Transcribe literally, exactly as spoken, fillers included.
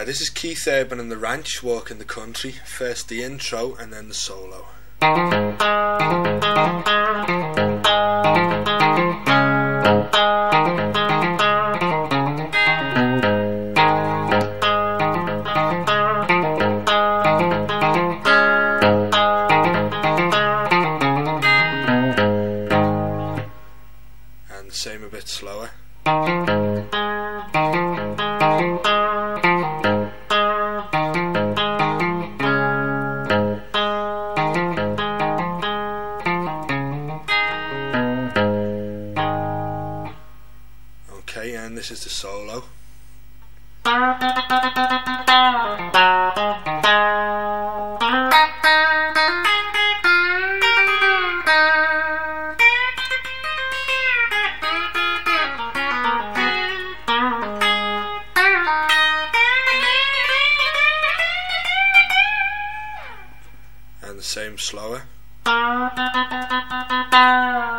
this is Keith Urban and the Ranch, Walking the Country. First the intro and then the solo. And same a bit slower. Okay, and this is the solo. And the same slower.